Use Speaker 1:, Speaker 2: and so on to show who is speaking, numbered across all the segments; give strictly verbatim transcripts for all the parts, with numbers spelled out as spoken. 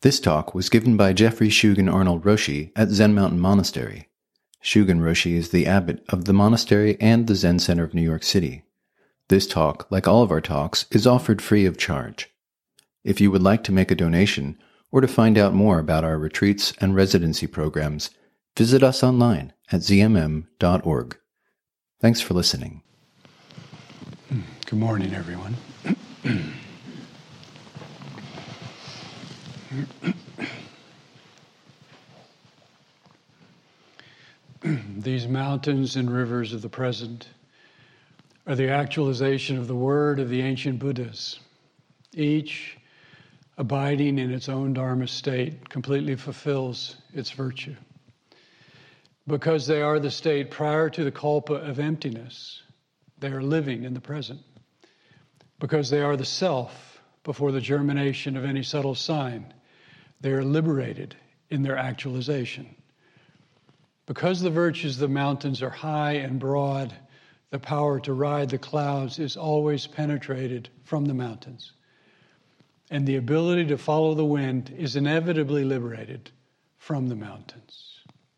Speaker 1: This talk was given by Jeffrey Shugen Arnold Roshi at Zen Mountain Monastery. Shugen Roshi is the abbot of the monastery and the Zen Center of New York City. This talk, like all of our talks, is offered free of charge. If you would like to make a donation or to find out more about our retreats and residency programs, visit us online at z m m dot org. Thanks for listening.
Speaker 2: Good morning, everyone. These mountains and rivers of the present are the actualization of the word of the ancient Buddhas, each abiding in its own Dharma state completely fulfills its virtue. Because they are the state prior to the kalpa of emptiness, they are living in the present. Because they are the self before the germination of any subtle sign, they are liberated in their actualization. Because the virtues of the mountains are high and broad, the power to ride the clouds is always penetrated from the mountains. And the ability to follow the wind is inevitably liberated from the mountains.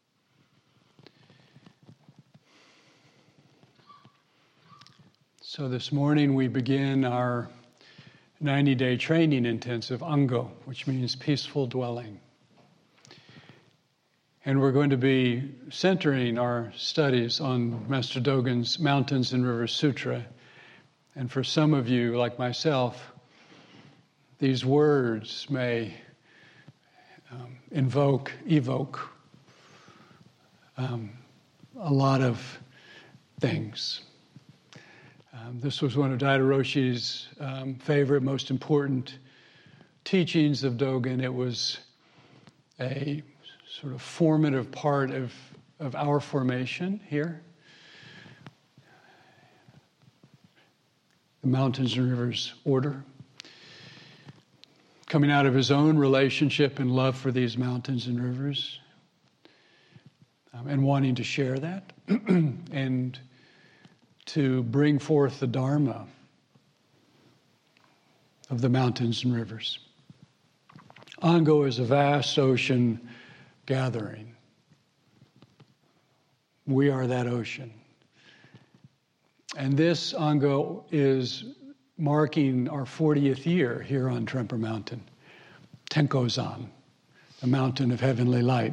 Speaker 2: So this morning we begin our ninety-day training intensive, Ango, which means peaceful dwelling. And we're going to be centering our studies on Master Dogen's Mountains and Rivers Sutra. And for some of you, like myself, these words may um, invoke, evoke um, a lot of things. Um, this was one of Daido Roshi's um, favorite, most important teachings of Dogen. It was a sort of formative part of, of our formation here. The Mountains and Rivers order. Coming out of his own relationship and love for these mountains and rivers. Um, and wanting to share that. and to bring forth the Dharma of the mountains and rivers. Ango is a vast ocean gathering. We are that ocean. And this Ango is marking our fortieth year here on Tremper Mountain, Tenko-zan, the mountain of heavenly light.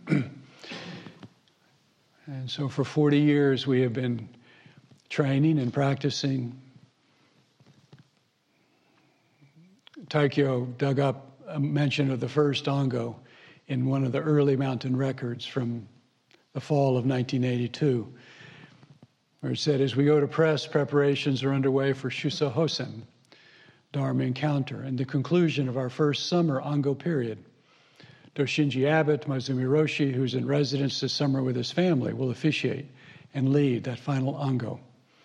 Speaker 2: And so for forty years we have been training and practicing. Taikyo dug up a mention of the first Ango in one of the early mountain records from the fall of nineteen eighty-two, where it said, as we go to press, preparations are underway for Shuso Hosen, Dharma encounter, and the conclusion of our first summer Ango period. Doshinji Abbot, Maezumi Roshi, who's in residence this summer with his family, will officiate and lead that final Ango.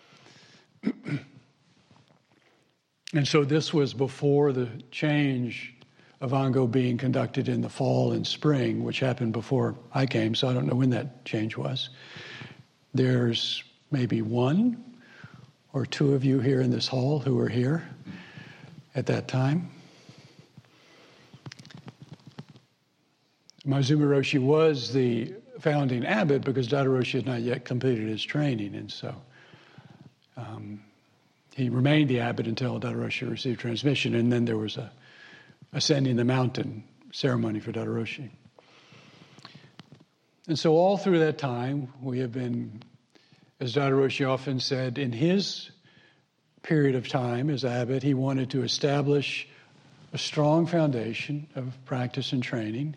Speaker 2: And so this was before the change of Ango being conducted in the fall and spring, which happened before I came, so I don't know when that change was. There's maybe one or two of you here in this hall who were here at that time. Maezumi Roshi was the founding abbot because Daido Roshi had not yet completed his training, and so Um, he remained the abbot until Daido Roshi received transmission, and then there was a ascending the mountain ceremony for Daido Roshi. And so all through that time, we have been, as Daido Roshi often said, in his period of time as abbot, he wanted to establish a strong foundation of practice and training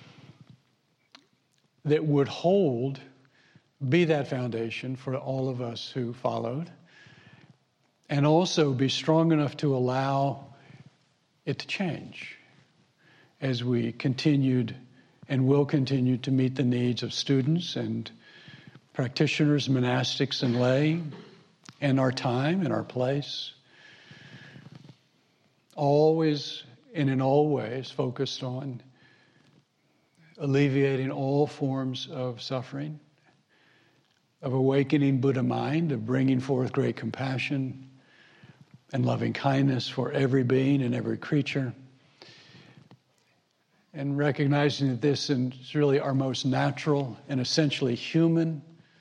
Speaker 2: that would hold, be that foundation for all of us who followed, and also be strong enough to allow it to change as we continued and will continue to meet the needs of students and practitioners, monastics, and lay, and our time and our place. Always and in all ways focused on alleviating all forms of suffering, of awakening Buddha mind, of bringing forth great compassion and loving kindness for every being and every creature, and recognizing that this is really our most natural and essentially human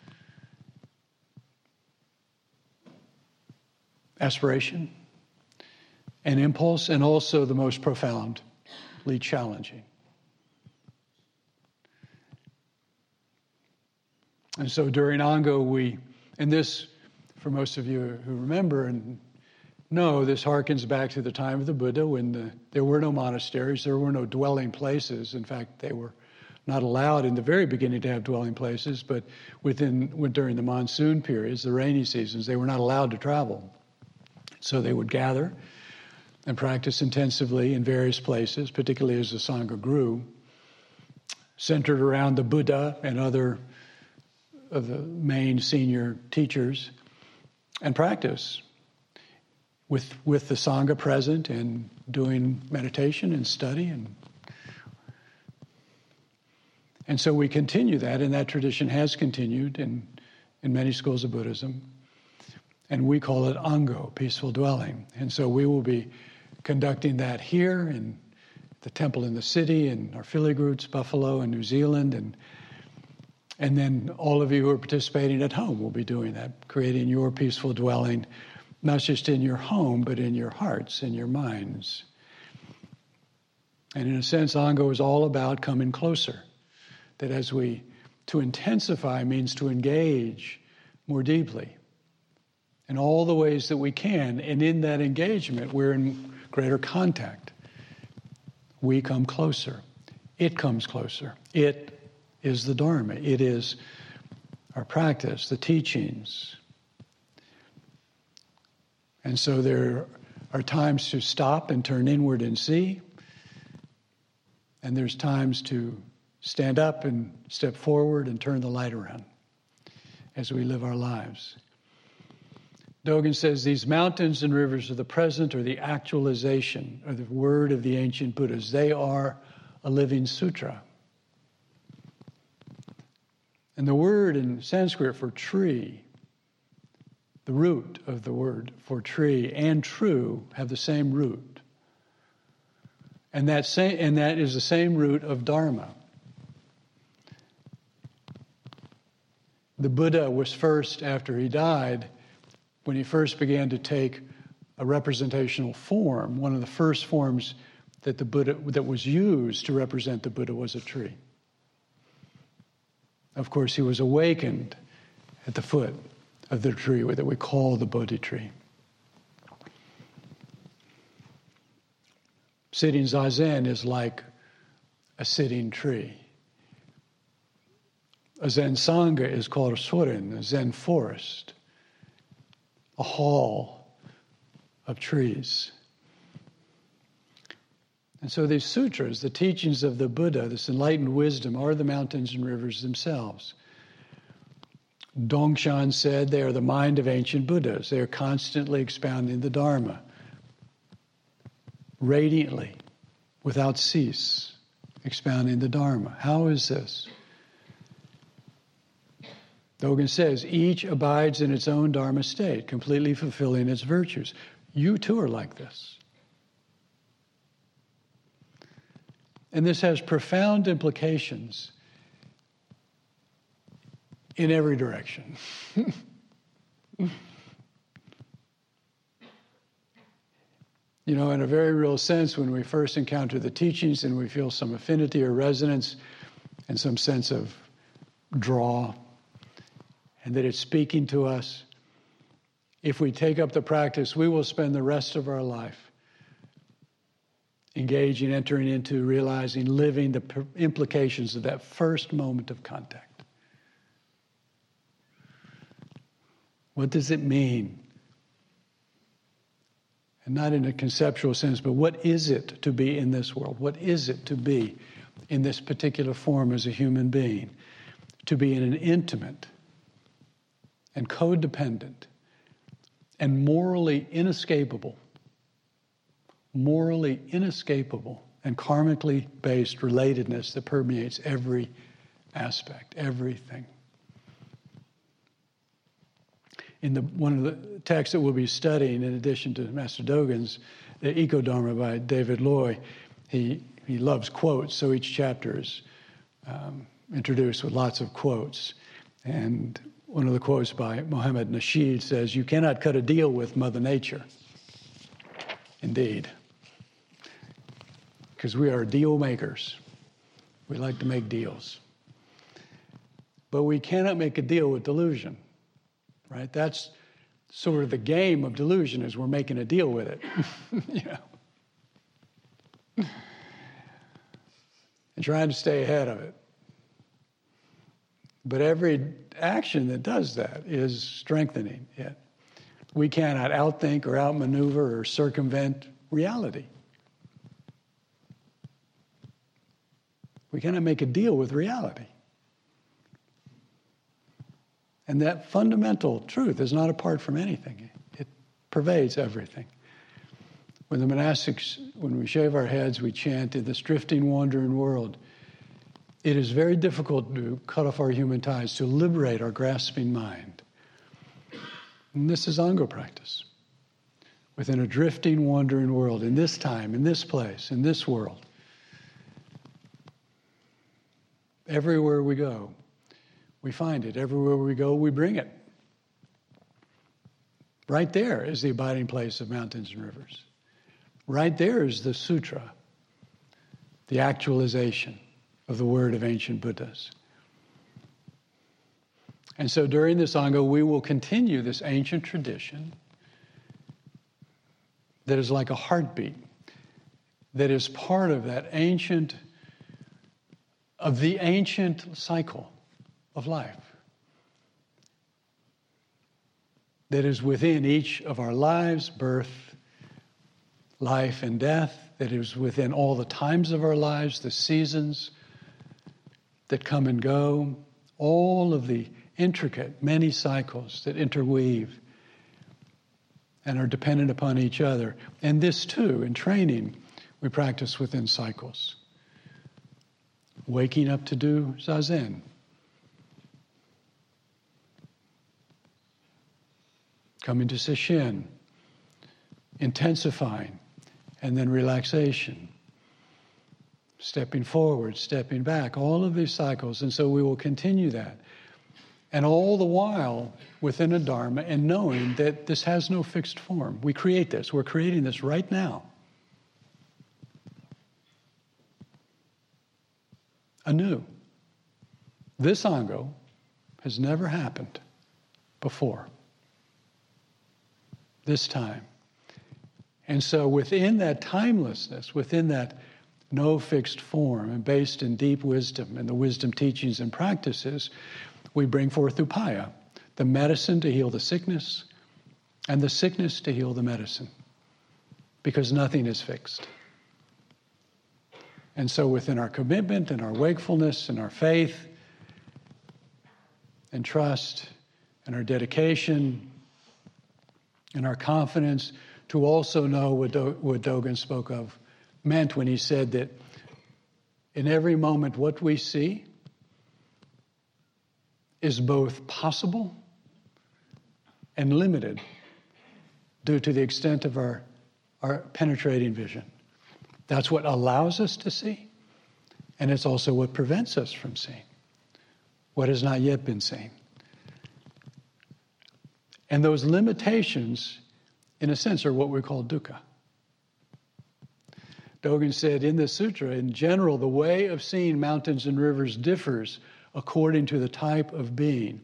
Speaker 2: aspiration and impulse, and also the most profoundly challenging. And so during Ango, we, and this, for most of you who remember and know, this harkens back to the time of the Buddha when the, there were no monasteries, there were no dwelling places. In fact, they were not allowed in the very beginning to have dwelling places, but within during the monsoon periods, the rainy seasons, they were not allowed to travel. So they would gather and practice intensively in various places, particularly as the Sangha grew, centered around the Buddha and other of the main senior teachers, and practice with with the Sangha present and doing meditation and study. And, and so we continue that, and that tradition has continued in, in many schools of Buddhism. And we call it Ango, peaceful dwelling. And so we will be conducting that here in the temple in the city, in our affiliate groups, Buffalo and New Zealand, and And then all of you who are participating at home will be doing that, creating your peaceful dwelling, not just in your home, but in your hearts, in your minds. And in a sense, Ango is all about coming closer. That as we, to intensify means to engage more deeply in all the ways that we can. And in that engagement, we're in greater contact. We come closer. It comes closer. It is the Dharma. It is our practice, the teachings. And so there are times to stop and turn inward and see. And there's times to stand up and step forward and turn the light around as we live our lives. Dogen says these mountains and rivers of the present are the actualization of the word of the ancient Buddhas. They are a living sutra. And the word in Sanskrit for tree, the root of the word for tree and true have the same root. And that, same, and that is the same root of Dharma. The Buddha was first, after he died, when he first began to take a representational form, one of the first forms that the Buddha that was used to represent the Buddha was a tree. Of course, he was awakened at the foot of the tree that we call the Bodhi tree. Sitting Zazen is like a sitting tree. A Zen Sangha is called a Sorin, a Zen forest, a hall of trees. And so these sutras, the teachings of the Buddha, this enlightened wisdom, are the mountains and rivers themselves. Dongshan said they are the mind of ancient Buddhas. They are constantly expounding the Dharma, radiantly, without cease, expounding the Dharma. How is this? Dogen says, each abides in its own Dharma state, completely fulfilling its virtues. You too are like this. And this has profound implications in every direction. You know, in a very real sense, when we first encounter the teachings and we feel some affinity or resonance and some sense of draw, and that it's speaking to us, if we take up the practice, we will spend the rest of our life engaging, entering into, realizing, living the implications of that first moment of contact. What does it mean? And not in a conceptual sense, but what is it to be in this world? What is it to be in this particular form as a human being? To be in an intimate and codependent and morally inescapable morally inescapable and karmically based relatedness that permeates every aspect, everything. In the one of the texts that we'll be studying, in addition to Master Dogen's, the Eco-Dharma by David Loy, he He loves quotes, so each chapter is um, introduced with lots of quotes. And one of the quotes by Mohammed Nasheed says, "You cannot cut a deal with Mother Nature." Indeed. Because we are deal makers. We like to make deals. But we cannot make a deal with delusion, right? That's sort of the game of delusion, is we're making a deal with it. You know? And trying to stay ahead of it. But every action that does that is strengthening it. We cannot outthink or outmaneuver or circumvent reality. We cannot make a deal with reality. And that fundamental truth is not apart from anything. It pervades everything. When the monastics, when we shave our heads, we chant, "In this drifting, wandering world," it is very difficult to cut off our human ties, to liberate our grasping mind. And this is Ango practice. Within a drifting, wandering world, in this time, in this place, in this world, everywhere we go, we find it. Everywhere we go, we bring it. Right there is the abiding place of mountains and rivers. Right there is the sutra, the actualization of the word of ancient Buddhas. And so during this Ango, we will continue this ancient tradition that is like a heartbeat, that is part of that ancient, of the ancient cycle of life, that is within each of our lives, birth, life, and death, that is within all the times of our lives, the seasons that come and go, all of the intricate, many cycles that interweave and are dependent upon each other. And this too, in training, we practice within cycles. Waking up to do zazen. Coming to sesshin. Intensifying. And then relaxation. Stepping forward, stepping back. All of these cycles. And so we will continue that. And all the while within a Dharma, and knowing that this has no fixed form. We create this. We're creating this right now. Anew. This Ango has never happened before. This time. And so within that timelessness, within that no fixed form, and based in deep wisdom and the wisdom teachings and practices, we bring forth upaya, the medicine to heal the sickness, and the sickness to heal the medicine, because nothing is fixed. And so within our commitment and our wakefulness and our faith and trust and our dedication and our confidence to also know what, Do- what Dogen spoke of meant when he said that in every moment what we see is both possible and limited due to the extent of our, our penetrating vision. That's what allows us to see, and it's also what prevents us from seeing what has not yet been seen. And those limitations, in a sense, are what we call dukkha. Dogen said in the sutra, in general, the way of seeing mountains and rivers differs according to the type of being.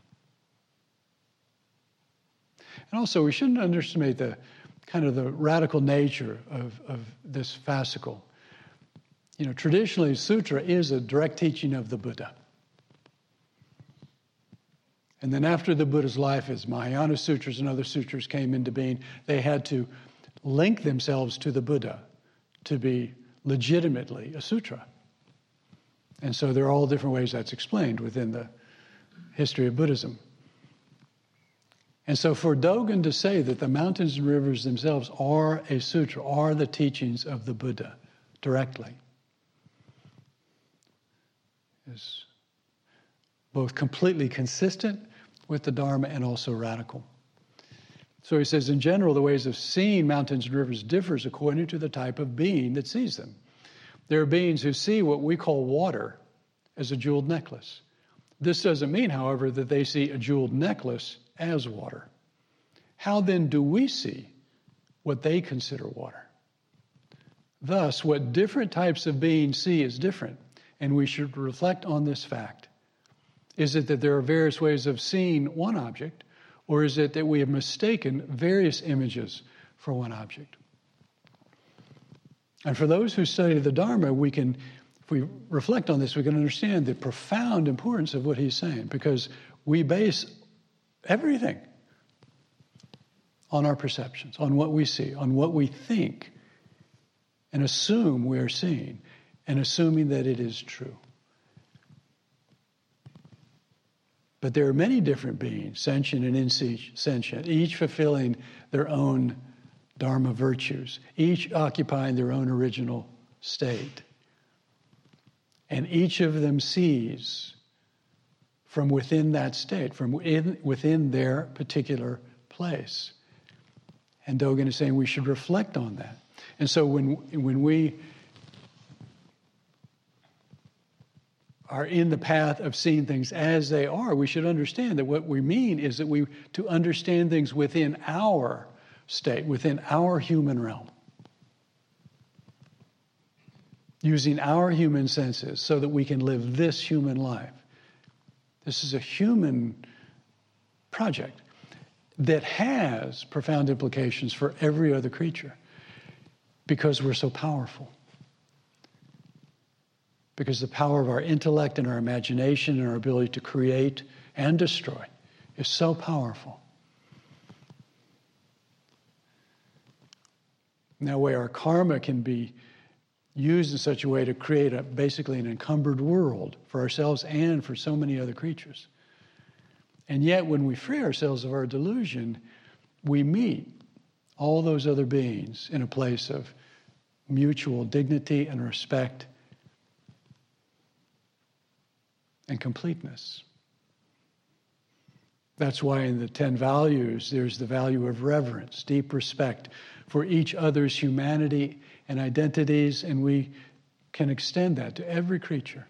Speaker 2: And also, we shouldn't underestimate the kind of the radical nature of, of this fascicle. You know, traditionally, sutra is a direct teaching of the Buddha. And then after the Buddha's life, as Mahayana sutras and other sutras came into being, they had to link themselves to the Buddha to be legitimately a sutra. And so there are all different ways that's explained within the history of Buddhism. And so for Dogen to say that the mountains and rivers themselves are a sutra, are the teachings of the Buddha directly, is both completely consistent with the Dharma and also radical. So he says, in general, the ways of seeing mountains and rivers differs according to the type of being that sees them. There are beings who see what we call water as a jeweled necklace. This doesn't mean, however, that they see a jeweled necklace as water. How then do we see what they consider water? Thus, what different types of beings see is different, and we should reflect on this fact. Is it that there are various ways of seeing one object, or is it that we have mistaken various images for one object? And for those who study the Dharma, we can, if we reflect on this, we can understand the profound importance of what he's saying, because we base everything on our perceptions, on what we see, on what we think, and assume we are seeing, and assuming that it is true. But there are many different beings, sentient and insentient, each fulfilling their own Dharma virtues, each occupying their own original state. And each of them sees from within that state, from within, within their particular place. And Dogen is saying we should reflect on that. And so when, when we are in the path of seeing things as they are, we should understand that what we mean is that we to understand things within our state, within our human realm, using our human senses so that we can live this human life. This is a human project that has profound implications for every other creature because we're so powerful. Because the power of our intellect and our imagination and our ability to create and destroy is so powerful. In that way, our karma can be used in such a way to create a, basically an encumbered world for ourselves and for so many other creatures. And yet, when we free ourselves of our delusion, we meet all those other beings in a place of mutual dignity and respect and completeness. That's why in the ten values, there's the value of reverence, deep respect for each other's humanity and identities, and we can extend that to every creature.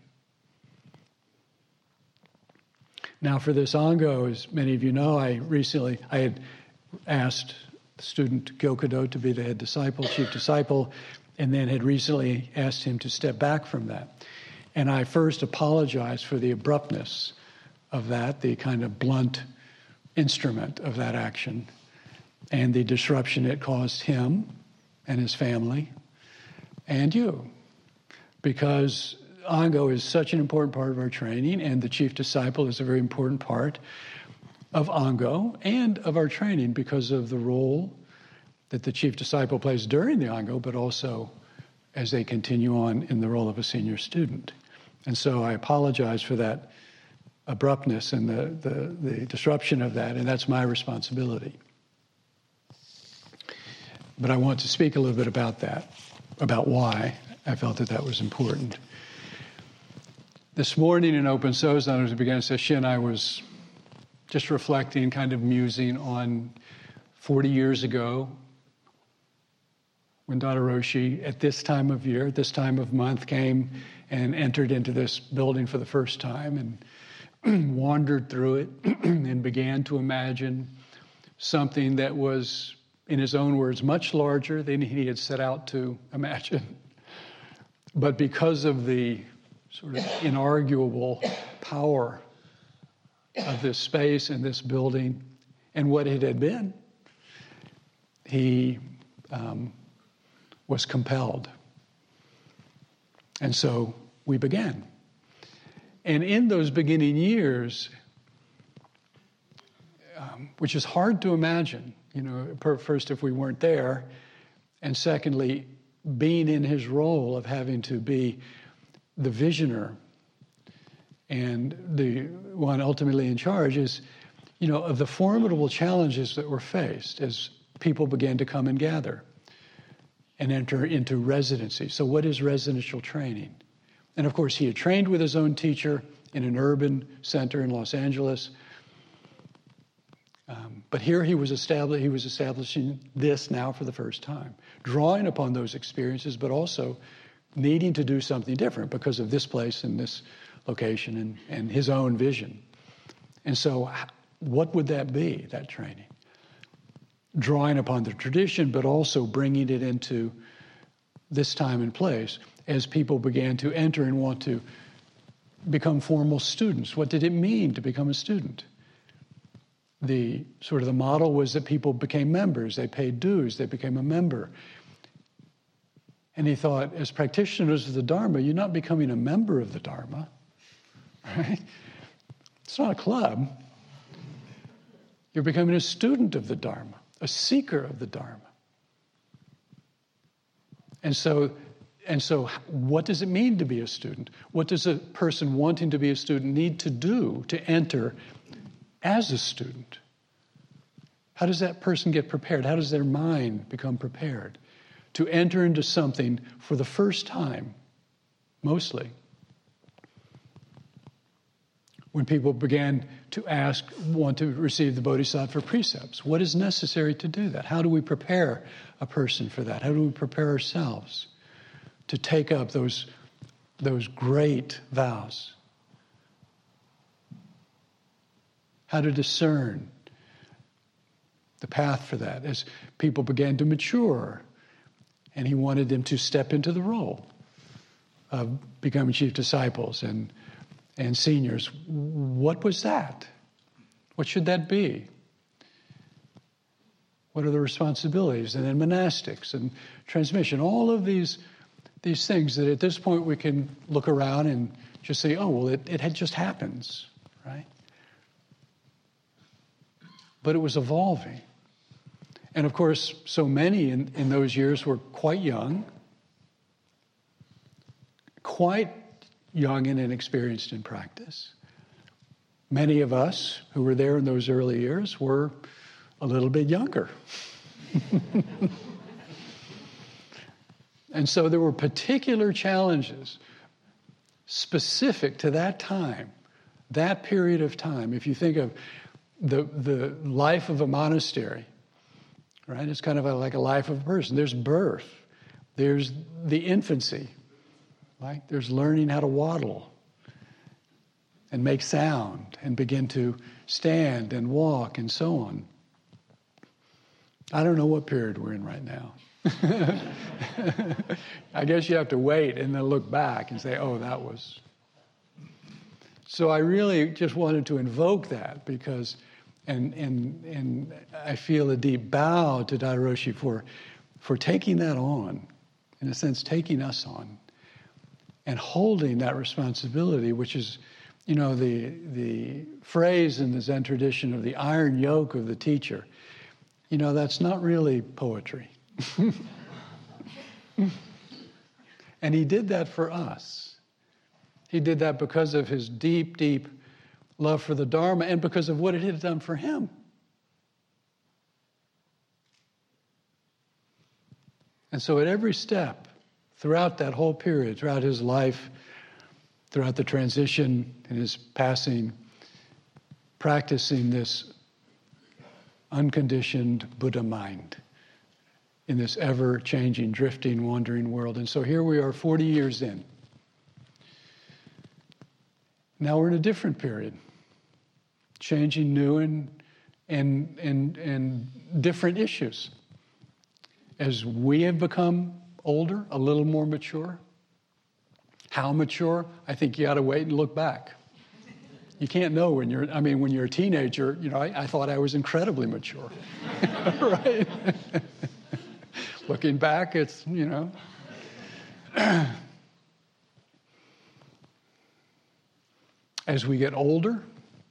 Speaker 2: Now, for this Ango, as many of you know, I recently, I had asked student Gyokudo to be the head disciple, chief disciple, and then had recently asked him to step back from that. And I first apologized for the abruptness of that, the kind of blunt instrument of that action, and the disruption it caused him and his family and you. Because Ango is such an important part of our training, and the chief disciple is a very important part of Ango and of our training because of the role that the chief disciple plays during the Ango, but also as they continue on in the role of a senior student. And so I apologize for that abruptness and the, the, the disruption of that, and that's my responsibility. But I want to speak a little bit about that, about why I felt that that was important. This morning in Open Sozan, as we began session, I was just reflecting, kind of musing on forty years ago, when Dada Roshi, at this time of year, at this time of month, came and entered into this building for the first time and wandered through it and began to imagine something that was, in his own words, much larger than he had set out to imagine. But because of the sort of inarguable power of this space and this building and what it had been, he um, was compelled. And so we began. And in those beginning years, um, which is hard to imagine, you know, first if we weren't there, and secondly, being in his role of having to be the visioner and the one ultimately in charge is, you know, of the formidable challenges that were faced as people began to come and gather and enter into residency. So what is residential training? And of course, he had trained with his own teacher in an urban center in Los Angeles. Um, but here he was, establish, he was establishing this now for the first time, drawing upon those experiences, but also needing to do something different because of this place and this location and, and his own vision. And so what would that be, that training? Drawing upon the tradition, but also bringing it into this time and place as people began to enter and want to become formal students. What did it mean to become a student? The sort of the model was that people became members, they paid dues, they became a member. And he thought, as practitioners of the Dharma, you're not becoming a member of the Dharma, right? It's not a club. You're becoming a student of the Dharma, a seeker of the Dharma. And so, and so what does it mean to be a student? What does a person wanting to be a student need to do to enter as a student? How does that person get prepared? How does their mind become prepared to enter into something for the first time, mostly? When people began to ask, want to receive the Bodhisattva precepts, what is necessary to do that? How do we prepare a person for that? How do we prepare ourselves to take up those, those great vows? How to discern the path for that as people began to mature, and he wanted them to step into the role of becoming chief disciples and and seniors. What was that? What should that be? What are the responsibilities? And then monastics and transmission. All of these, these things that at this point we can look around and just say, oh, well, it, it had just happens, right? But it was evolving. And of course, so many in, in those years were quite young, quite young and inexperienced in practice. Many of us who were there in those early years were a little bit younger. And so there were particular challenges specific to that time, that period of time. If you think of the, the life of a monastery, right? It's kind of a, like a life of a person. There's birth. There's the infancy. Right? There's learning how to waddle and make sound and begin to stand and walk and so on. I don't know what period we're in right now. I guess you have to wait and then look back and say, oh, that was. So I really just wanted to invoke that because, and and and I feel a deep bow to Daido Roshi for, for taking that on, in a sense, taking us on. And holding that responsibility, which is, you know, the the phrase in the Zen tradition of the iron yoke of the teacher, you know, that's not really poetry. And he did that for us. He did that because of his deep, deep love for the Dharma and because of what it had done for him. And so at every step, throughout that whole period, throughout his life, throughout the transition and his passing, practicing this unconditioned Buddha mind in this ever-changing, drifting, wandering world. And so here we are forty years in. Now we're in a different period, changing new and, and, and, and different issues. As we have become older, a little more mature. How mature? I think you ought to wait and look back. You can't know when you're, I mean, when you're a teenager, you know, I, I thought I was incredibly mature, right? Looking back, it's, you know. As we get older,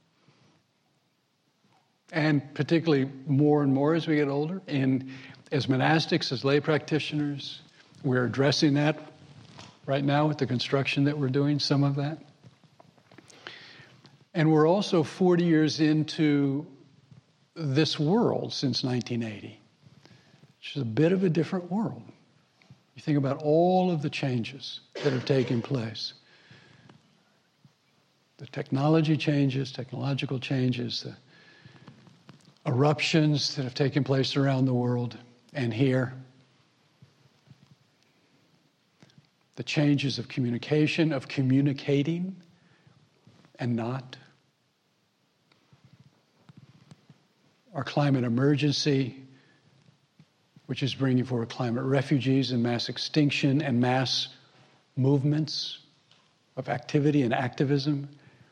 Speaker 2: and particularly more and more as we get older, and as monastics, as lay practitioners, we're addressing that right now with the construction that we're doing, some of that. And we're also forty years into this world since nineteen eighty, which is a bit of a different world. You think about all of the changes that have taken place. The technology changes, technological changes, the eruptions that have taken place around the world and here. the changes of communication, of communicating and not. Our climate emergency, which is bringing forward climate refugees and mass extinction and mass movements of activity and activism,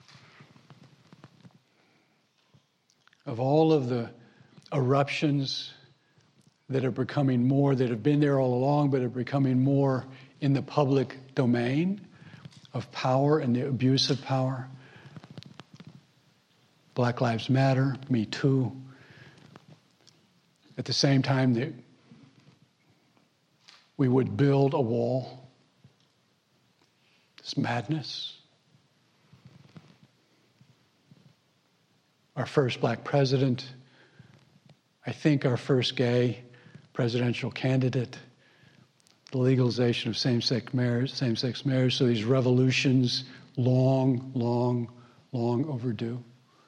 Speaker 2: of all of the eruptions that are becoming more, that have been there all along, but are becoming more in the public domain of power and the abuse of power. Black Lives Matter, Me Too. At the same time that we would build a wall. This madness. Our first black president, I think our first gay presidential candidate, the legalization of same-sex marriage, same-sex marriage, so these revolutions, long, long, long overdue.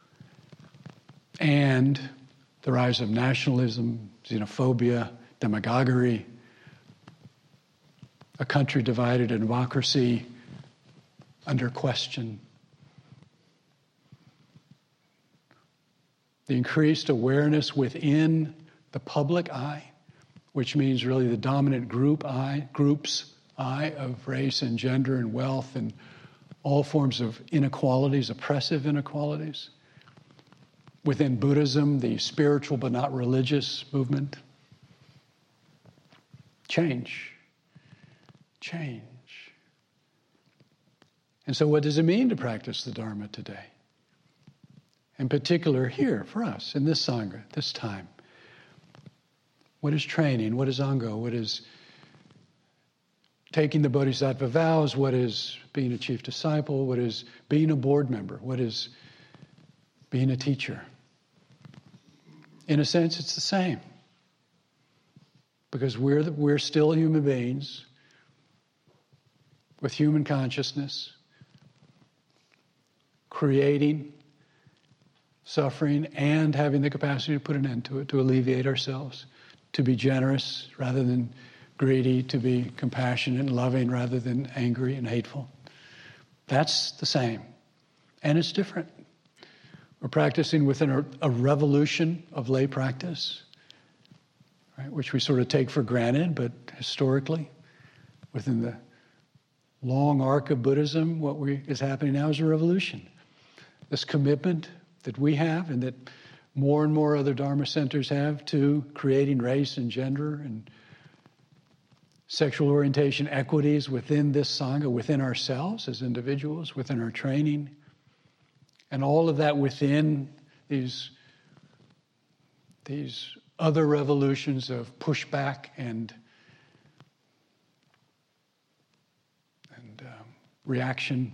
Speaker 2: And the rise of nationalism, xenophobia, demagoguery, a country divided, a democracy under question. The increased awareness within the public eye, which means really the dominant group eye, group's eye of race and gender and wealth and all forms of inequalities, oppressive inequalities. Within Buddhism, the spiritual but not religious movement. Change. Change. And so what does it mean to practice the Dharma today? In particular here, for us, in this Sangha, this time. What is training? What is Ango? What is taking the Bodhisattva vows? What is being a chief disciple? What is being a board member? What is being a teacher? In a sense, it's the same. Because we're, the, we're still human beings with human consciousness, creating suffering and having the capacity to put an end to it, to alleviate ourselves, to be generous rather than greedy, to be compassionate and loving rather than angry and hateful. That's the same. And it's different. We're practicing within a, a revolution of lay practice, right, which we sort of take for granted, but historically, within the long arc of Buddhism, what we, is happening now is a revolution. This commitment that we have and that more and more other Dharma centers have to creating race and gender and sexual orientation equities within this Sangha, within ourselves as individuals, within our training. And all of that within these, these other revolutions of pushback and, and um, reaction,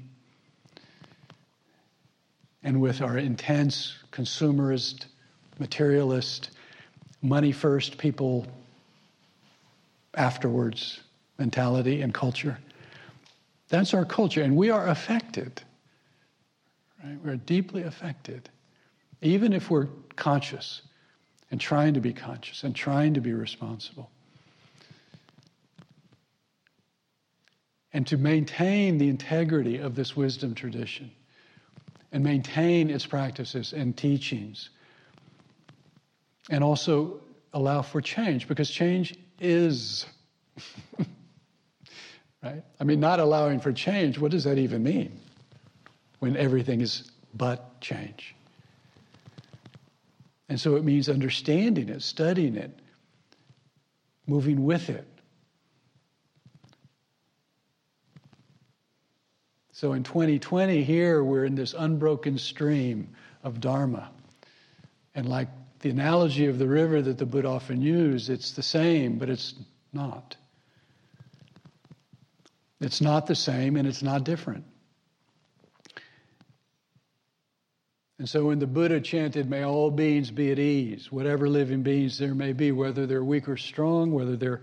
Speaker 2: and with our intense consumerist, materialist, money first, people afterwards mentality and culture. That's our culture, and we are affected. Right? We're deeply affected, even if we're conscious and trying to be conscious and trying to be responsible. And to maintain the integrity of this wisdom tradition and maintain its practices and teachings and also allow for change, because change is, right? I mean, not allowing for change, what does that even mean? When everything is but change. And so it means understanding it, studying it, moving with it. So in twenty twenty here, we're in this unbroken stream of Dharma. And like the analogy of the river that the Buddha often used, it's the same, but it's not. It's not the same and it's not different. And so when the Buddha chanted, "May all beings be at ease," whatever living beings there may be, whether they're weak or strong, whether they're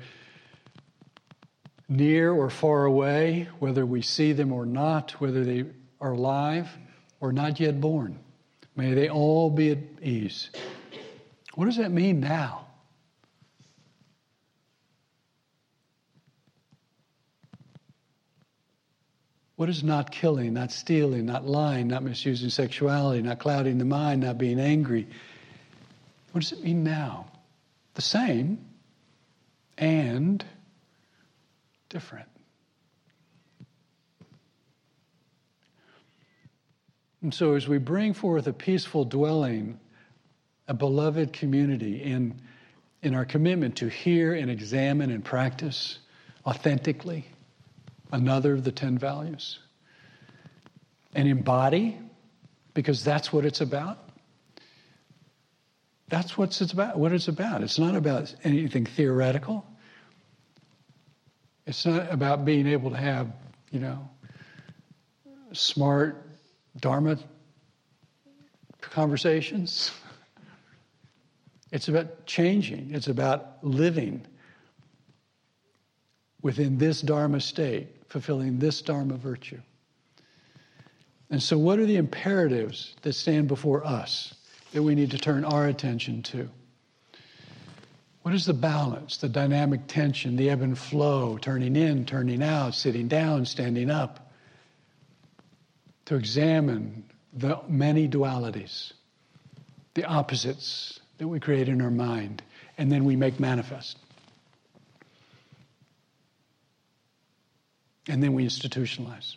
Speaker 2: near or far away, whether we see them or not, whether they are alive or not yet born, may they all be at ease. What does that mean now? What is not killing, not stealing, not lying, not misusing sexuality, not clouding the mind, not being angry? What does it mean now? The same and different. And so as we bring forth a peaceful dwelling, a beloved community in, in our commitment to hear and examine and practice authentically another of the ten values, and embody, because that's what it's about. That's what it's about. What it's about. It's not about anything theoretical. It's not about being able to have, you know, smart Dharma conversations. It's about changing. It's about living within this Dharma state, fulfilling this Dharma virtue. And so what are the imperatives that stand before us that we need to turn our attention to? What is the balance, the dynamic tension, the ebb and flow, turning in, turning out, sitting down, standing up? To examine the many dualities, the opposites that we create in our mind, and then we make manifest. And then we institutionalize.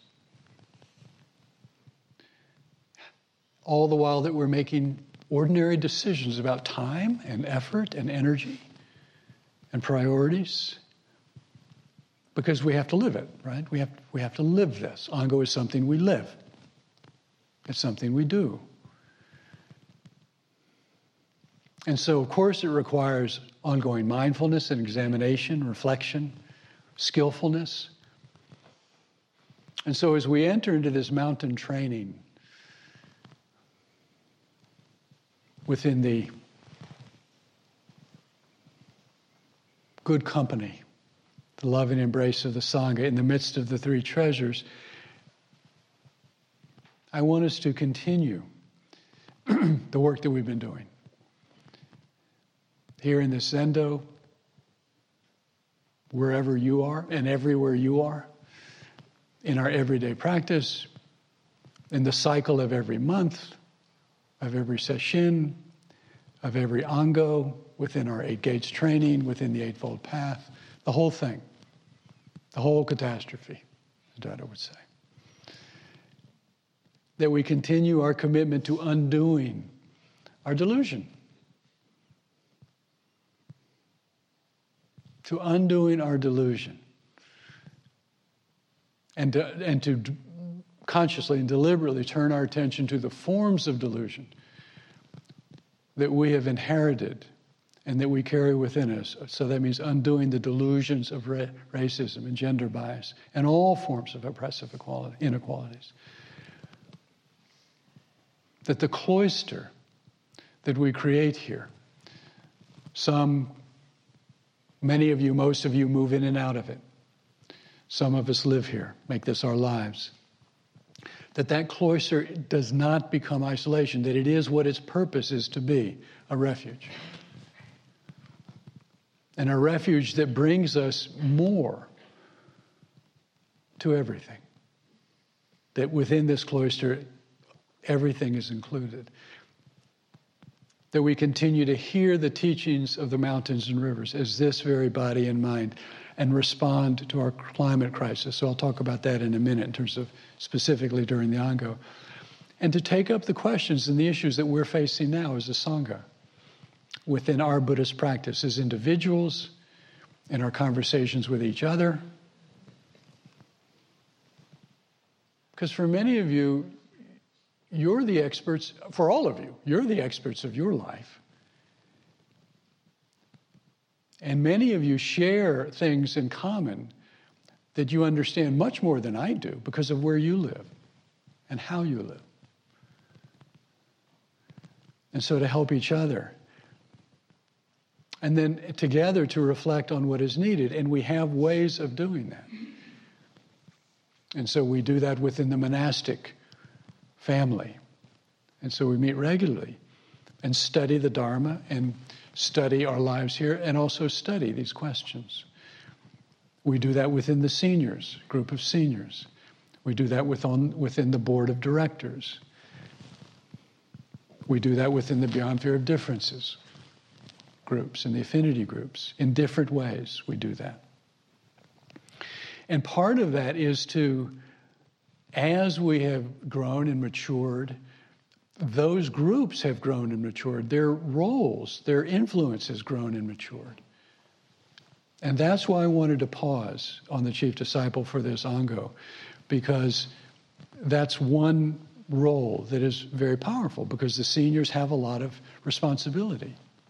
Speaker 2: All the while that we're making ordinary decisions about time and effort and energy and priorities, because we have to live it, right? We have, we have to live this. Ango is something we live. It's something we do. And so, of course, it requires ongoing mindfulness and examination, reflection, skillfulness. And so as we enter into this mountain training within the good company, the loving embrace of the Sangha, in the midst of the three treasures, I want us to continue the work that we've been doing. Here in the Zendo, wherever you are and everywhere you are, in our everyday practice, in the cycle of every month, of every session, of every Ango, within our Eight Gates training, within the Eightfold Path, the whole thing, the whole catastrophe, as Dada would say. That we continue our commitment to undoing our delusion. To undoing our delusion. And to, and to consciously and deliberately turn our attention to the forms of delusion that we have inherited and that we carry within us. So that means undoing the delusions of ra- racism and gender bias and all forms of oppressive equality, inequalities. That the cloister that we create here, some, many of you, most of you move in and out of it. Some of us live here, make this our lives. That that cloister does not become isolation, that it is what its purpose is to be, a refuge. And a refuge that brings us more to everything. That within this cloister, everything is included. That we continue to hear the teachings of the mountains and rivers as this very body and mind and respond to our climate crisis. So I'll talk about that in a minute in terms of specifically during the Ango. And to take up the questions and the issues that we're facing now as a Sangha within our Buddhist practice as individuals, in our conversations with each other. Because for many of you, you're the experts, for all of you, you're the experts of your life. And many of you share things in common that you understand much more than I do because of where you live and how you live. And so to help each other. And then together to reflect on what is needed. And we have ways of doing that. And so we do that within the monastic family. And so we meet regularly and study the Dharma and study our lives here and also study these questions. We do that within the seniors, group of seniors. We do that within, within the board of directors. We do that within the Beyond Fear of Differences groups and the affinity groups. In different ways, we do that. And part of that is to, as we have grown and matured, those groups have grown and matured. Their roles, their influence has grown and matured. And that's why I wanted to pause on the chief disciple for this Ango, because that's one role that is very powerful, because the seniors have a lot of responsibility.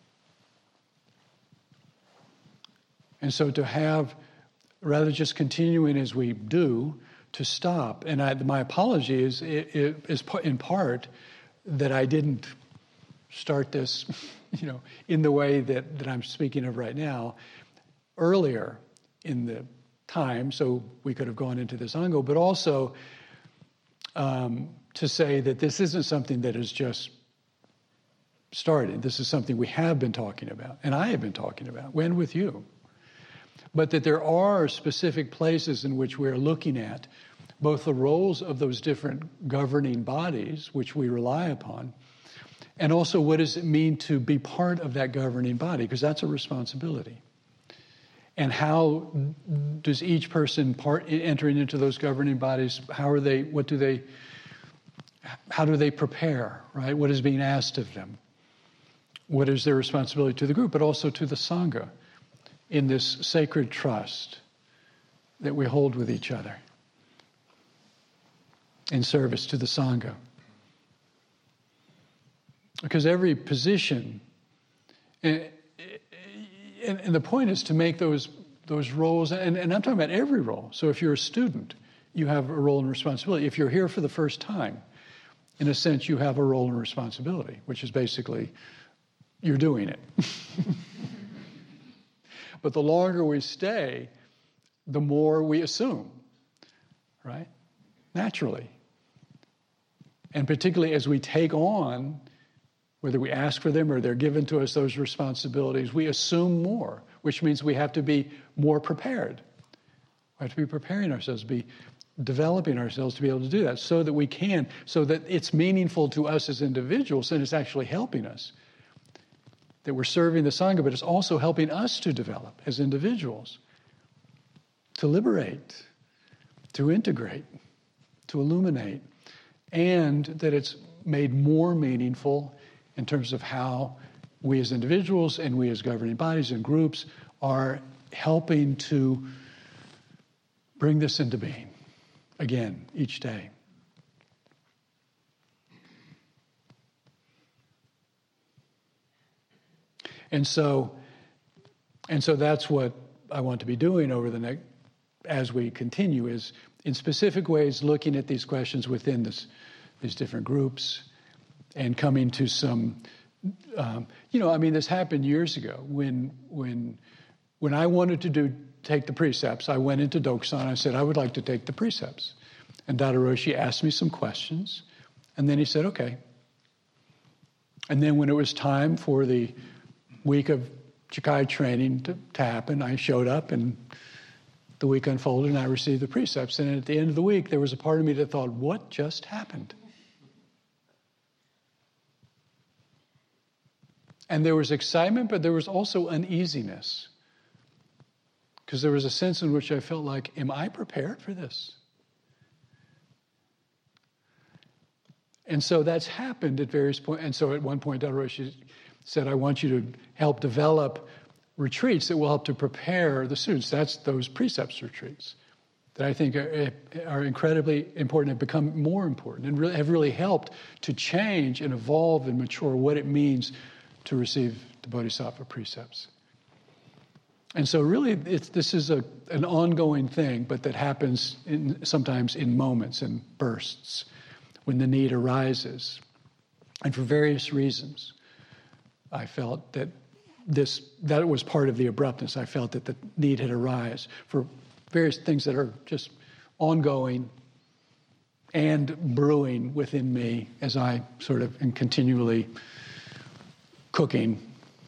Speaker 2: And so to have, rather just continuing as we do, to stop. And I, my apology is, it, it is in part that I didn't start this, you know, in the way that, that I'm speaking of right now, earlier in the time, so we could have gone into this Ango, but also um, to say that this isn't something that is just started. This is something we have been talking about, and I have been talking about, when with you. But that there are specific places in which we're looking at both the roles of those different governing bodies, which we rely upon, and also what does it mean to be part of that governing body, because that's a responsibility. And how does each person part entering into those governing bodies, how are they, what do they, how do they prepare, right? What is being asked of them? What is their responsibility to the group, but also to the Sangha in this sacred trust that we hold with each other in service to the Sangha? Because every position, and, and, and the point is to make those those roles, and, and I'm talking about every role. So if you're a student, you have a role and responsibility. If you're here for the first time, in a sense, you have a role and responsibility, which is basically you're doing it. But the longer we stay, the more we assume, right? Naturally. And particularly as we take on, whether we ask for them or they're given to us, those responsibilities, we assume more, which means we have to be more prepared. We have to be preparing ourselves, be developing ourselves to be able to do that so that we can, so that it's meaningful to us as individuals and it's actually helping us. That we're serving the Sangha, but it's also helping us to develop as individuals, to liberate, to integrate, to illuminate, and that it's made more meaningful in terms of how we as individuals and we as governing bodies and groups are helping to bring this into being again each day. And so, and so that's what I want to be doing over the next, as we continue, is in specific ways looking at these questions within this, these different groups and coming to some, um, you know, I mean, this happened years ago when when when I wanted to do take the precepts. I went into Dokusan. I said I would like to take the precepts, and Dada Roshi asked me some questions, and then he said, "Okay." And then when it was time for the week of Chikai training to, to happen, I showed up and the week unfolded and I received the precepts. And at the end of the week, there was a part of me that thought, what just happened? And there was excitement, but there was also uneasiness. Because there was a sense in which I felt like, am I prepared for this? And so that's happened at various points. And so at one point, Dada Roshi said, I want you to help develop retreats that will help to prepare the students. That's those precepts retreats that I think are, are incredibly important and become more important and really have really helped to change and evolve and mature what it means to receive the Bodhisattva precepts. And so really, it's, this is a, an ongoing thing, but that happens in, sometimes in moments and bursts when the need arises. And for various reasons, I felt that this that was part of the abruptness. I felt that the need had arisen for various things that are just ongoing and brewing within me as I sort of am continually cooking,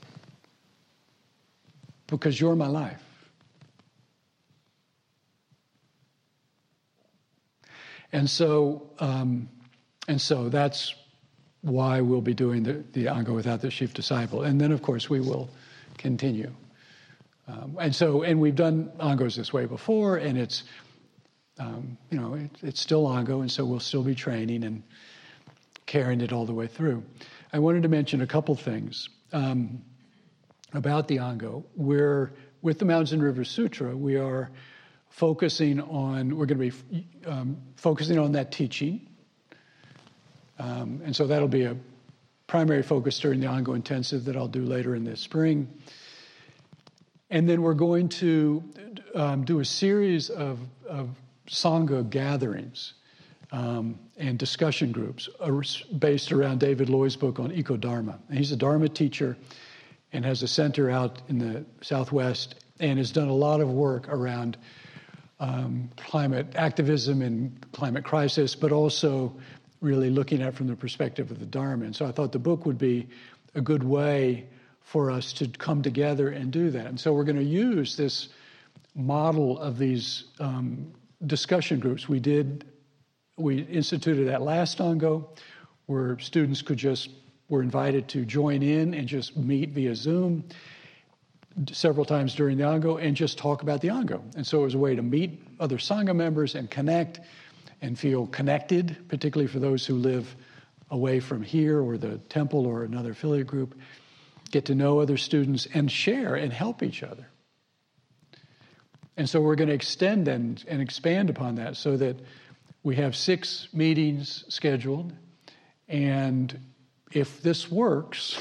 Speaker 2: because you're my life. And so, um, and so that's why we'll be doing the, the Ango without the chief disciple. And then, of course, we will continue. Um, and so, and we've done Angos this way before, and it's, um, you know, it, it's still Ango, and so we'll still be training and carrying it all the way through. I wanted to mention a couple things um, about the Ango. We're, with the Mountains and Rivers Sutra, we are focusing on, we're going to be um, focusing on that teaching. Um, and so that'll be a primary focus during the Ango Intensive that I'll do later in the spring. And then we're going to um, do a series of, of Sangha gatherings um, and discussion groups based around David Loy's book on Eco-Dharma. And he's a Dharma teacher and has a center out in the Southwest and has done a lot of work around um, climate activism and climate crisis, but also really looking at it from the perspective of the Dharma. And so I thought the book would be a good way for us to come together and do that. And so we're going to use this model of these um, discussion groups. We did, we instituted that last Ango, where students could just, were invited to join in and just meet via Zoom several times during the Ango and just talk about the Ango. And so it was a way to meet other Sangha members and connect and feel connected, particularly for those who live away from here or the temple or another affiliate group, get to know other students and share and help each other. And so we're going to extend and, and expand upon that so that we have six meetings scheduled. And if this works,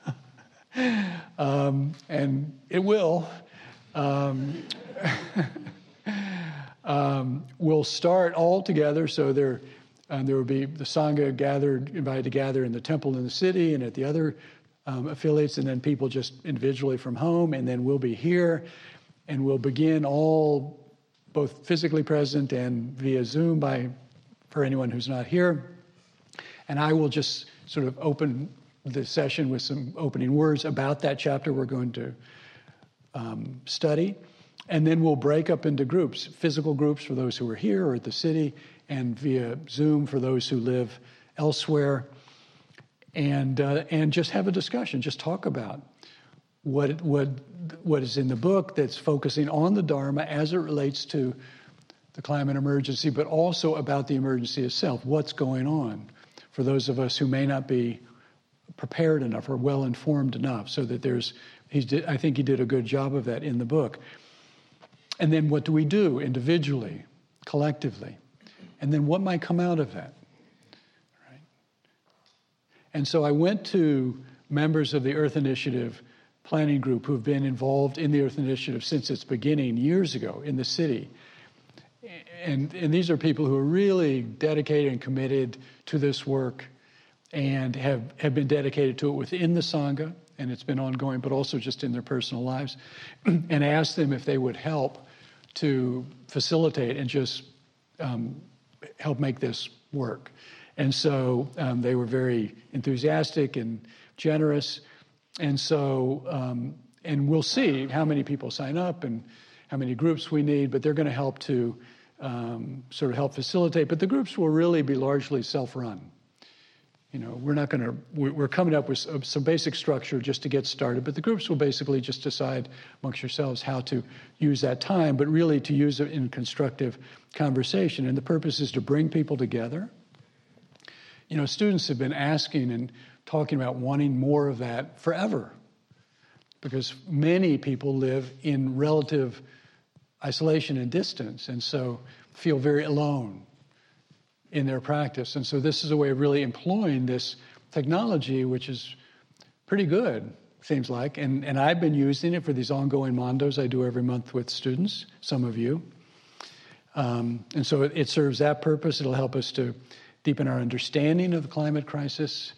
Speaker 2: um, and it will, um, um, we'll start all together. So there, um, there will be the Sangha gathered, invited to gather in the temple in the city and at the other um, affiliates, and then people just individually from home, and then we'll be here, and we'll begin all both physically present and via Zoom by for anyone who's not here. And I will just sort of open the session with some opening words about that chapter we're going to um, study. And then we'll break up into groups, physical groups for those who are here or at the city, and via Zoom for those who live elsewhere. And uh, and just have a discussion, just talk about what what what is in the book that's focusing on the Dharma as it relates to the climate emergency, but also about the emergency itself, what's going on for those of us who may not be prepared enough or well-informed enough, so that there's, he's did, I think he did a good job of that in the book. And then what do we do individually, collectively? And then what might come out of that? Right? And so I went to members of the Earth Initiative planning group who've been involved in the Earth Initiative since its beginning years ago in the city. And, and these are people who are really dedicated and committed to this work and have, have been dedicated to it within the Sangha, and it's been ongoing, but also just in their personal lives, and asked them if they would help to facilitate and just um, help make this work. And so um, they were very enthusiastic and generous. And so, um, and we'll see how many people sign up and how many groups we need, but they're going to help to um, sort of help facilitate. But the groups will really be largely self-run. You know, we're not going to, we're coming up with some basic structure just to get started, but the groups will basically just decide amongst yourselves how to use that time, but really to use it in constructive conversation. And the purpose is to bring people together. You know, students have been asking and talking about wanting more of that forever, because many people live in relative isolation and distance, and so feel very alone in their practice. And so this is a way of really employing this technology, which is pretty good, seems like. And, and I've been using it for these ongoing mondos I do every month with students, some of you. Um, and so it, it serves that purpose. It'll help us to deepen our understanding of the climate crisis,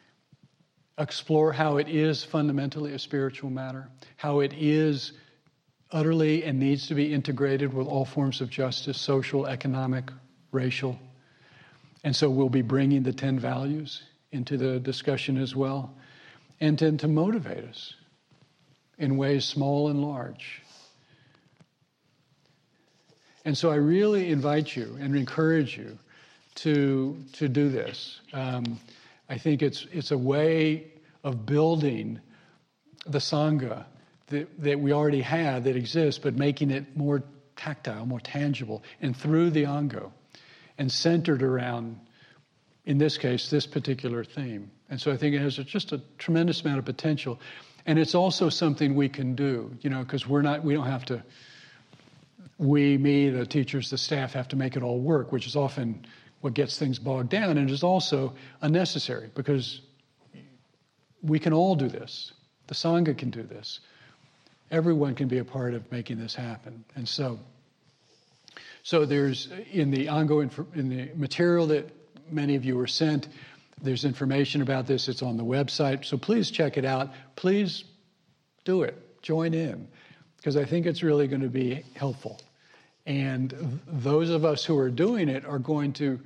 Speaker 2: explore how it is fundamentally a spiritual matter, how it is utterly and needs to be integrated with all forms of justice, social, economic, racial. And so we'll be bringing the ten values into the discussion as well, and then to motivate us in ways small and large. And so I really invite you and encourage you to to do this. Um, I think it's it's a way of building the Sangha that, that we already have, that exists, but making it more tactile, more tangible, and through the Ango, and centered around, in this case, this particular theme. And so I think it has a, just a tremendous amount of potential. And it's also something we can do, you know, because we're not, we don't have to, we, me, the teachers, the staff have to make it all work, which is often what gets things bogged down, and is also unnecessary, because we can all do this. The Sangha can do this. Everyone can be a part of making this happen. And so, so there's, in the Ango, in the material that many of you were sent, there's information about this. It's on the website. So please check it out. Please do it. Join in, because I think it's really going to be helpful. And those of us who are doing it are going to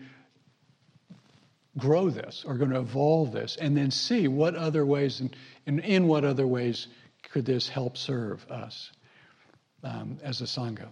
Speaker 2: grow this, are going to evolve this, and then see what other ways, and in, in what other ways could this help serve us um, as a Sangha.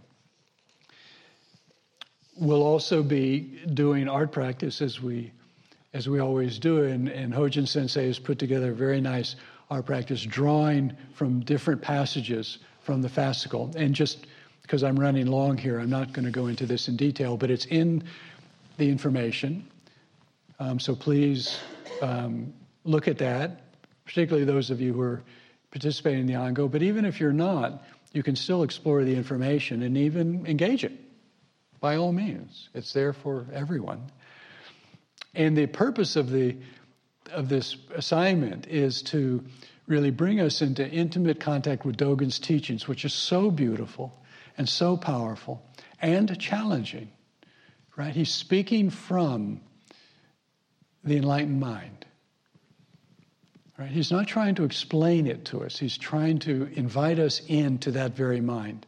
Speaker 2: We'll also be doing art practice as we as we always do, and, and Hojin Sensei has put together a very nice art practice, drawing from different passages from the fascicle. And just because I'm running long here, I'm not going to go into this in detail, but it's in the information. Um, so please um, look at that, particularly those of you who are participating in the Ango. But even if you're not, you can still explore the information and even engage it. By all means, it's there for everyone. And the purpose of the of this assignment is to really bring us into intimate contact with Dogen's teachings, which is so beautiful and so powerful and challenging, right? He's speaking from the enlightened mind, right? He's not trying to explain it to us. He's trying to invite us into that very mind,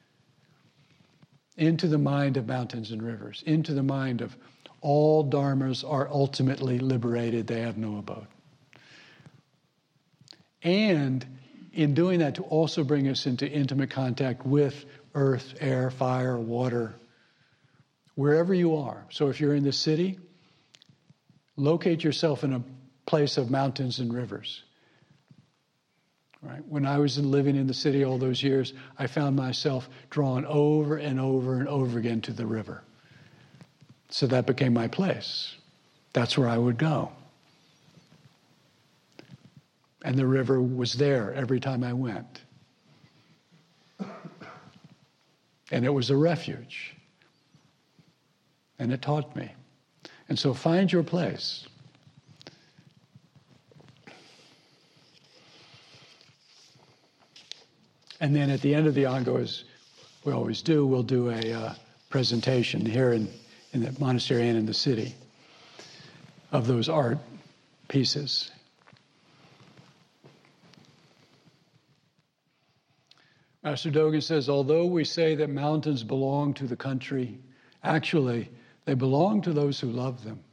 Speaker 2: into the mind of mountains and rivers, into the mind of all dharmas are ultimately liberated. They have no abode. And in doing that, to also bring us into intimate contact with earth, air, fire, water, wherever you are. So if you're in the city, locate yourself in a place of mountains and rivers. Right? When I was living in the city all those years, I found myself drawn over and over and over again to the river. So that became my place. That's where I would go. And the river was there every time I went. And it was a refuge. And it taught me. And so find your place. And then at the end of the Ango, as we always do, we'll do a uh, presentation here in, in the monastery and in the city of those art pieces. Master Dogen says, although we say that mountains belong to the country, actually, they belong to those who love them.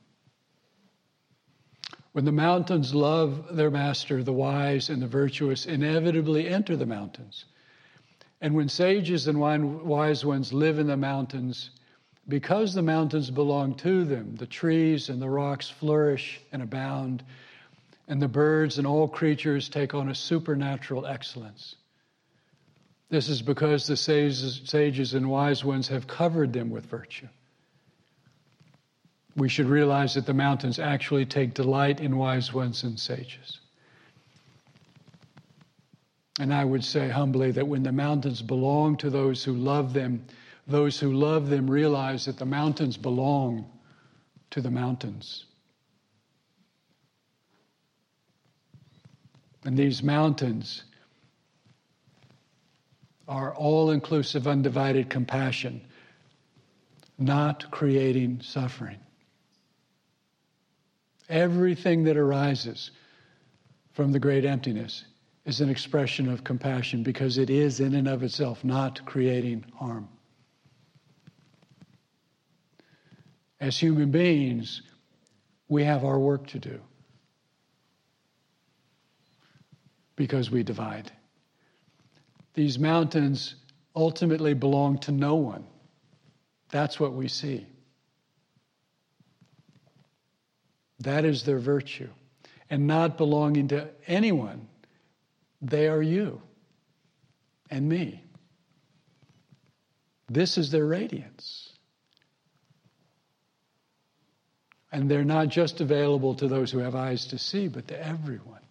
Speaker 2: When the mountains love their master, the wise and the virtuous inevitably enter the mountains. And when sages and wise ones live in the mountains, because the mountains belong to them, the trees and the rocks flourish and abound, and the birds and all creatures take on a supernatural excellence. This is because the sages, sages and wise ones have covered them with virtue. We should realize that the mountains actually take delight in wise ones and sages. And I would say humbly that when the mountains belong to those who love them, those who love them realize that the mountains belong to the mountains. And these mountains are all-inclusive, undivided compassion, not creating suffering. Everything that arises from the great emptiness is an expression of compassion, because it is in and of itself not creating harm. As human beings, we have our work to do because we divide. These mountains ultimately belong to no one. That's what we see. That is their virtue. And not belonging to anyone, they are you and me. This is their radiance. And they're not just available to those who have eyes to see, but to everyone.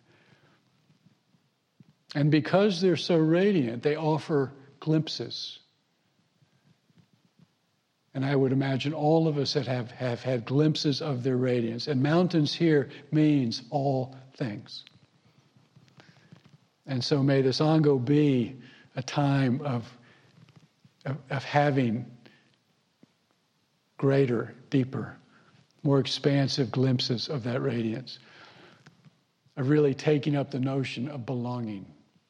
Speaker 2: And because they're so radiant, they offer glimpses. And I would imagine all of us that have, have had glimpses of their radiance. And mountains here means all things. And so may this Ango be a time of, of, of having greater, deeper, more expansive glimpses of that radiance, of really taking up the notion of belonging.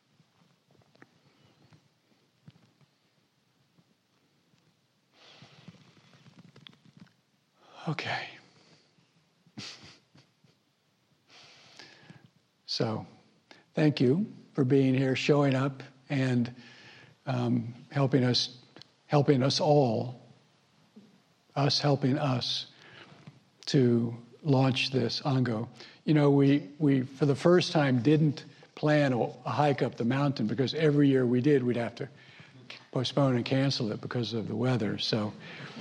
Speaker 2: Okay. So, thank you for being here, showing up, and um, helping us, helping us all, us helping us to launch this Ango. You know, we we for the first time didn't plan a, a hike up the mountain because every year we did, we'd have to postpone and cancel it because of the weather. So.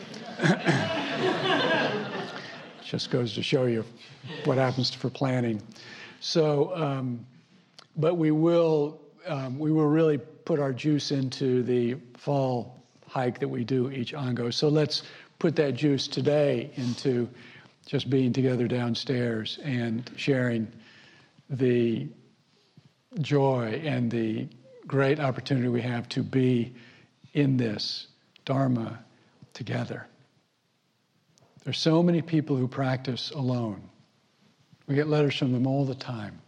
Speaker 2: Just goes to show you what happens for planning. So, um, but we will um, we will really put our juice into the fall hike that we do each Ango. So let's put that juice today into just being together downstairs and sharing the joy and the great opportunity we have to be in this Dharma together. There's so many people who practice alone. We get letters from them all the time.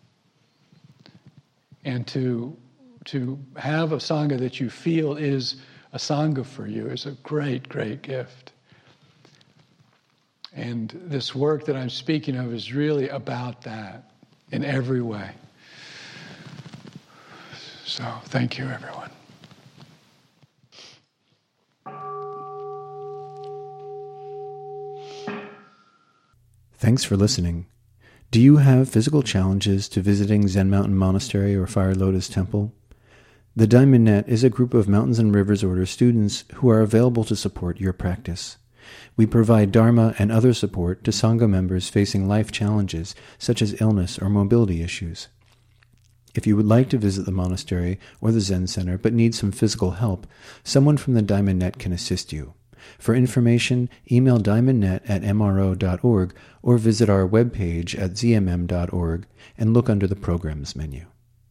Speaker 2: And to, to have a Sangha that you feel is a Sangha for you is a great, great gift. And this work that I'm speaking of is really about that in every way. So thank you, everyone.
Speaker 1: Thanks for listening. Do you have physical challenges to visiting Zen Mountain Monastery or Fire Lotus Temple? The Diamond Net is a group of Mountains and Rivers Order students who are available to support your practice. We provide Dharma and other support to Sangha members facing life challenges such as illness or mobility issues. If you would like to visit the monastery or the Zen Center but need some physical help, someone from the Diamond Net can assist you. For information, email diamondnet at m r o dot org or visit our webpage at z m m dot org and look under the Programs menu.